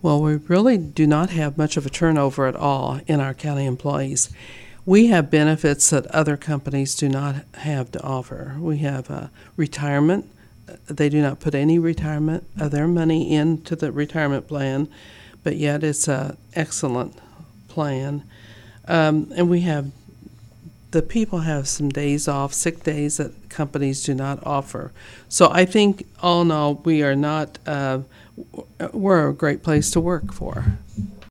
Well, we really do not have much of a turnover at all in our county employees. We have benefits that other companies do not have to offer. We have retirement. They do not put any retirement of their money into the retirement plan, but yet it's an excellent plan. And we have the people have some days off, sick days that companies do not offer. So I think all in all, we are not. We're a great place to work for.